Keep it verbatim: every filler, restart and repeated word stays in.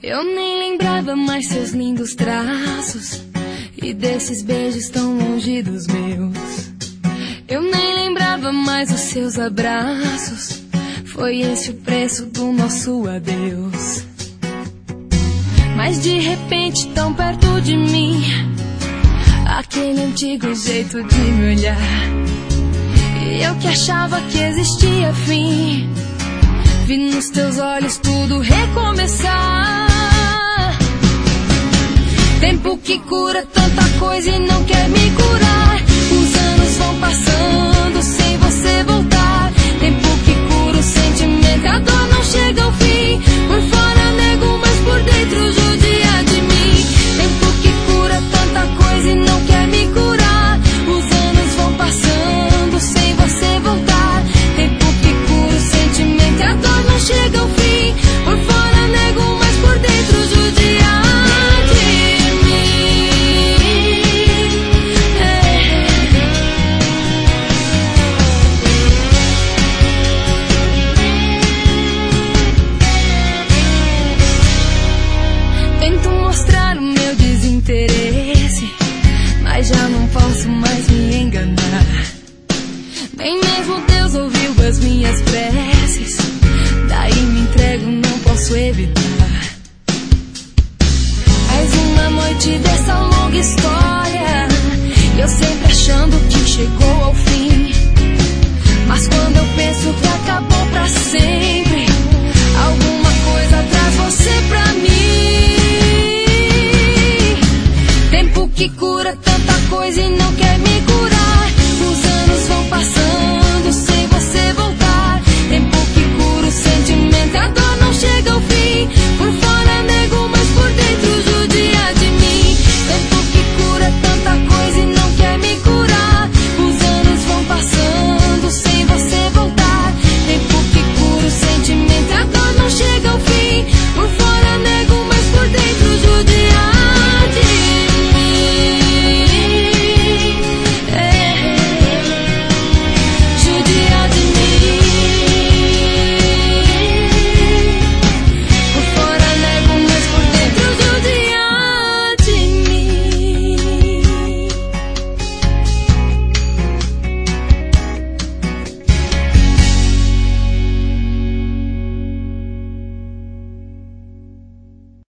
Eu nem lembrava mais seus lindos traços e desses beijos tão longe dos meus. Eu nem lembrava mais os seus abraços. Foi esse o preço do nosso adeus. Mas de repente tão perto de mim, aquele antigo jeito de me olhar. E eu que achava que existia fim, vi nos teus olhos tudo recomeçar. Tempo que cura tanta coisa e não quer me curar. Os anos vão passando sem você voltar. Tempo que cura o sentimento, a dor não chega ao fim. Por fora nego, mas por dentro judia de mim. Tempo que cura tanta coisa e não quer me curar. Os anos vão passando sem você voltar. Tempo que cura o sentimento, a dor não chega ao fim. Por fora nego, mas por dentro judia. Mas já não posso mais me enganar. Nem mesmo Deus ouviu as minhas preces. Daí me entrego, não posso evitar. Mais uma noite dessa longa história, eu sempre achando que chegou ao fim.